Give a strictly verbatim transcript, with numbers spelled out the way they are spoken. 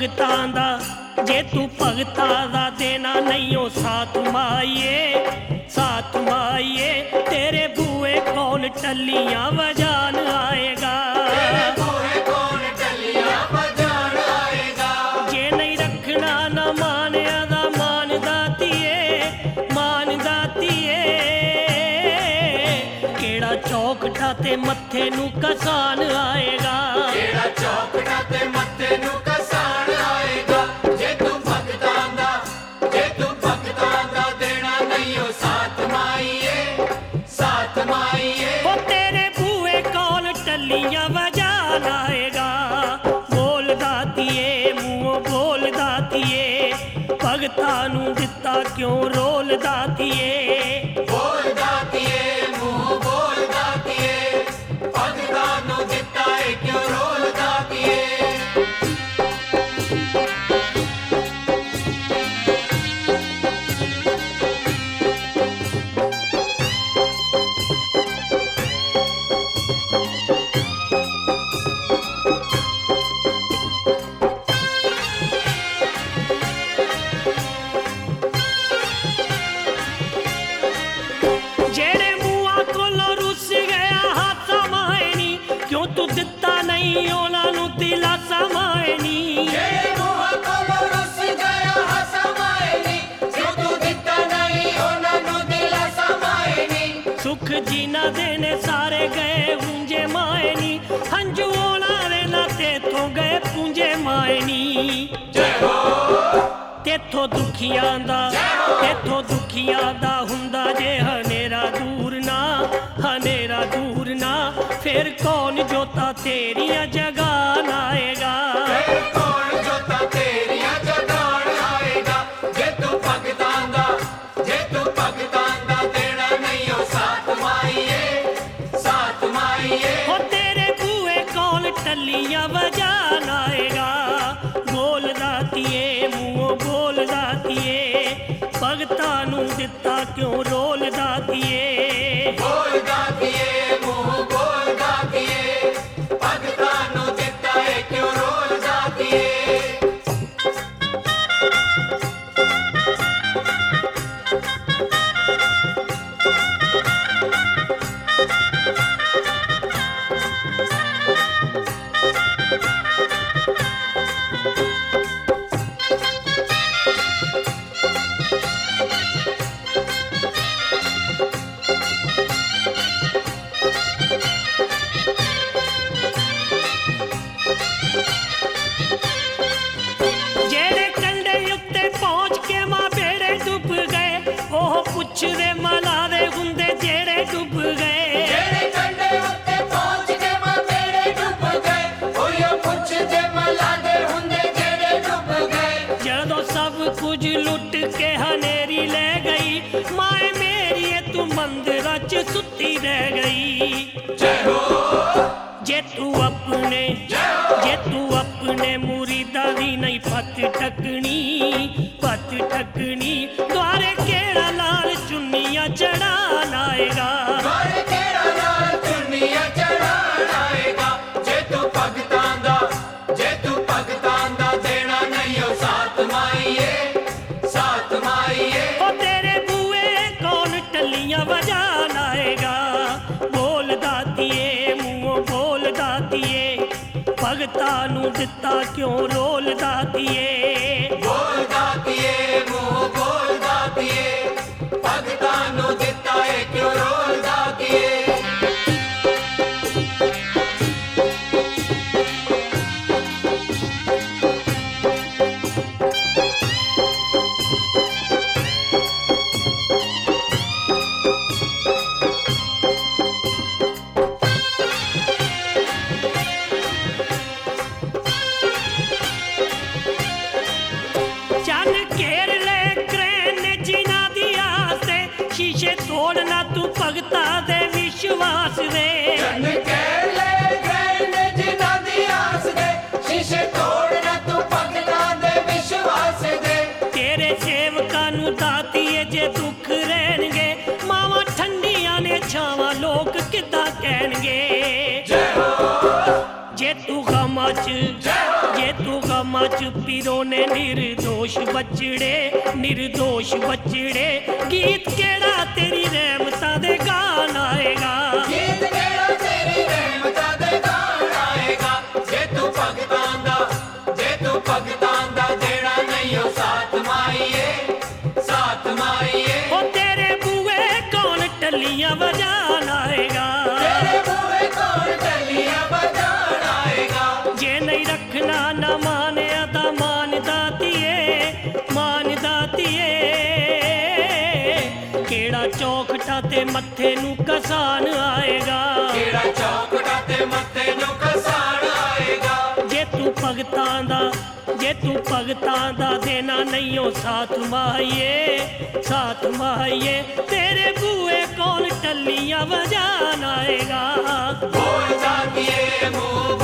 भगतां दा, जे तू भगतां दा देना नहीं हो साथ माइये, साथ माइये तेरे बूए कौन टल्लियां बजान आएगा, तेरे बूए कौन टल्लियां बजान आएगा। जे नहीं रखना ना मानिया दा मान दातिए, मान दातिए केड़ा चौकटा ते मत्थे नू कसान आएगा, केड़ा चौकटा ते मत्थे नू कसान आएगा। जे तू भगतां दा, जे तू भगतां दा देना नहीं हो साथ माइये, साथ माइये ओ तेरे बूए कौन टल्लियां बजान आएगा। बोल दातिए मुँहों बोल दातिए, भगतां नू दिता क्यों रोल दातिए, बोल दातिए मुँह बोल दातिए, भगतां नू दिता है क्यों रोल दातिए। जेड़े मुआ कोलो रुस गया हाथा मायनी, क्यों तू दिता नहीं ओना नू दिलासा मायनी, जेड़े मुँह कोलों रुस गया हसा मायनी, क्यों तू दिता नहीं ओना नू दिलासा मायनी। सुख जीना देने सारे गए पूंजे मायनी, हंजू ओना दे ना तेथों गए पूंजे मायनी, जय हो तेथों दुखियां दा, तेथों दुखियां दा हुंदा जे हनेरा दूर ना, हनेरा दूर ना फिर कौन जोता तेरियां जगान आएगा, फिर कौन जोता तेरियां जगान आएगा। जे तू भगतां दा, जे तू भगतां दा देना नहीं हो साथ माइये, साथ माइये हो तेरे बूए कौन टल्लियां बजान आएगा। बोल दातिए मुँहों बोल दातिए, भगतां नू दिता क्यों रोल दातिए, बोल दातिए मुँह बोल दातिए, भगतां नू दिता है क्यों रोल दातिए। जेड़े कंडे उत्ते पहुंच के मां बेड़े डुब गए, ओह पुछदे मला दे हुंदे जेड़े डुब गए, जेड़े कंडे उत्ते पहुंच के मां बेड़े डुब गए, ओयो पुछदे मला दे हुंदे जेड़े डुब गए। जदों सब कुछ लुट के हनेरी ले गई, माए मेरी तू मंदिरा च सुती रह गई, जय हो जे तू अपने, जे तू अपने मुरीदा दी नहीं पत टकनी, पत टकनी द्वारे केड़ा लाल चुन्नियां चढ़ान आएगा, द्वारे केड़ा लाल चुन्नियां चढ़ान आएगा। जे तू भगतां दा, जे तू भगतां दा देना नहीं हो साथ माइये, साथ माइये ओ तेरे बूए कौन टल्लियां बजान आएगा। बोल दातिए मुँहों बोल दातिए, भगतां नू दिता क्यों रोल दातिए, बोल दातिए मुँह बोल दातिए, भगतां नू दिता है क्यों रोल दातिए। चन घेर ले क्रेन ने जिना दिया से, शीशे तोड़ना तू भगता दे विश्वास दे, चन कह ले गए ने जिना दी आस दे, शीशे तोड़ना तू भगतां दे विश्वास दे। तेरे सेवकां नू दातिए जे दुख रहणगे, मावां ठंडियां ने छावां लोक किद्दां कहणगे, जय हो ਜੇ ਤੂੰ ਗਮਾਂ ਚ ਜੇ ਤੂੰ ਗਮਾਂ ਚ ਪੀਰੋ ਨੇ ਨਿਰਦੋਸ਼ ਬਚੜੇ ਨਿਰਦੋਸ਼ ਬਚੜੇ ਗੀਤ ਕਿਹੜਾ ਤੇਰੀ ਰਹਿਮਤਾਂ ਦੇ ਗਾਣ ਆਏਗਾ ਗੀਤ ਕਿਹੜਾ ਤੇਰੀ ਰਹਿਮਤਾਂ ਦੇ ਗਾਣ ਆਏਗਾ ਜੇ ਤੂੰ ਭਗਤਾਂ ਦਾ ਜੇ ਤੂੰ ਭਗਤਾਂ ਦਾ ਦੇਣਾ ਨਹੀਂ ਉਹ ਸਾਥ ਮਾਈਏ ਸਾਥ ਮਾਈਏ ਉਹ ਤੇਰੇ ਬੂਏ ਕੌਣ ਟੱਲੀਆਂ ਵਜਾਣ ਆਏਗਾ ਤੇਰੇ ਬੂਹੇ ਕੌਣ ਟੱਲੀਆਂ ਵਜਾਣ ਆਏਗਾ ਜੇ ਨਹੀਂ ਰੱਖਣਾ ਨਾ ਮਾਨਿਆ ਦਾ ਮਾਨ ਦਾਤੀਏ ਮਾਨ ਦਾਤੀਏ ਕਿਹੜਾ ਚੌਖਟਾ ਤੇ ਮੱਥੇ ਨੂੰ ਕਸਾਨ ਆਏਗਾ ਕਿਹੜਾ ਚੌਕਟਾ ਤੇ ਮੱਥੇ ਨੂੰ ਕਸਾਣ ਆਏਗਾ ਜੇ ਤੂੰ ਭਗਤਾਂ ਦਾ ਜੇ ਤੂੰ ਭਗਤਾਂ ਦਾ ਦੇਣਾ ਨਹੀਂ ਉਹ ਸਾਥ ਮਾਹੀਏ ਸਾਥ ਮਾਹੀਏ ਤੇਰੇ ਬੂਏ ਕੌਣ ਟੱਲੀਆਂ ਵਜਾਣ ਆਏਗਾ ਬੋਲ ਦਾਤੀਏ ਮੂੰਹ